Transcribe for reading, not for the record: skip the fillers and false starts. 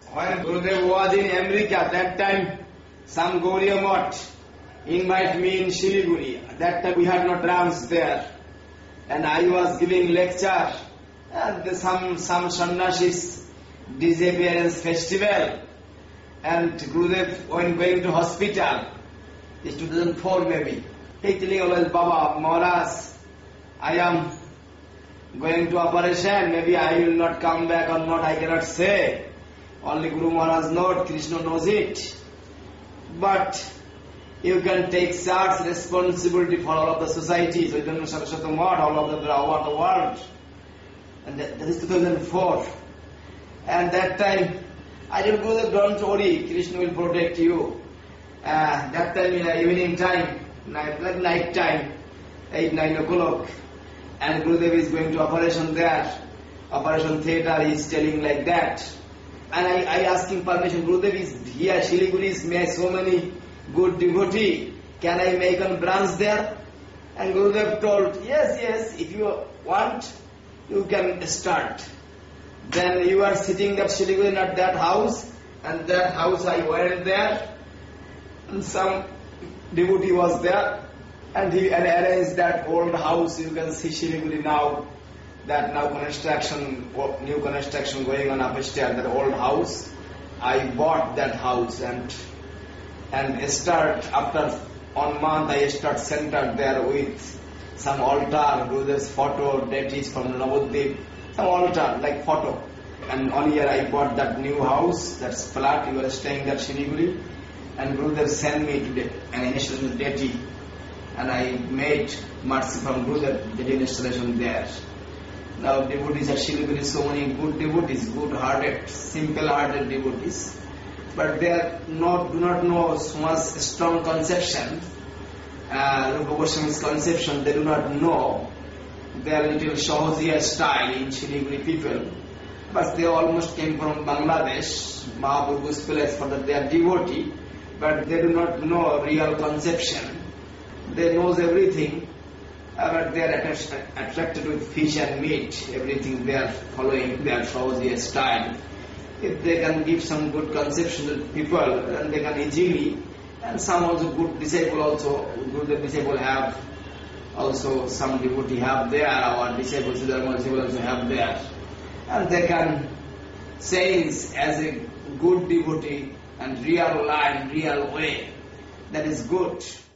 When Gurudev was in America, that time some Gauriya Math invite me in Siliguri. That time we had no trams there. And I was giving lecture. And some sannyasis disappearance festival. And Gurudev when going to hospital, it's 2004 maybe. He telling always, Baba, Maharaj, I am going to operation, maybe I will not come back or not, I cannot say. Only Guru Maharaj knows, Krishna knows it. But you can take such responsibility for all of the societies, Chaitanya Saraswati Math, all of the world. And that is 2004. And that time, I didn't go to don't worry, Krishna will protect you. That time in the evening time, night time, 8-9 o'clock, and Gurudev is going to operation there. Operation theatre, he is telling like that. And I asked him permission, Gurudev is here, Siliguri is made so many good devotee. Can I make a branch there? And Gurudev told, yes, if you want, you can start. Then you are sitting at Siliguri at that house, and that house I went there, and some devotee was there, and he arranged that old house. You can see Siliguri now, that now new construction going on upstairs, that old house. I bought that house and start after 1 month I start centered there with some altar, Gurudev's photo, deities from Navadvip, some altar like photo. And 1 year I bought that new house, that's flat, you are staying at Siliguri, and Gurudev sent me to an installation deity, and I made mercy from Gurudev, did installation there. Now devotees at Siliguri, so many good devotees, good-hearted, simple-hearted devotees, but they do not know so much strong conception, Rupa Goswami's conception, they do not know. They are little Sahajiya style in Siliguri people, but they almost came from Bangladesh, Mahaprabhu's place, for that they are devotee, but they do not know real conception. They knows everything, but they are attracted with fish and meat, everything they are following their Sahajiya style. If they can give some good conception to people, then they can easily, and some also good disciple also, good disciple have, also some devotee have there, our disciples, Siddhartha disciple also have there. And they can sense as a good devotee and real line, real way. That is good.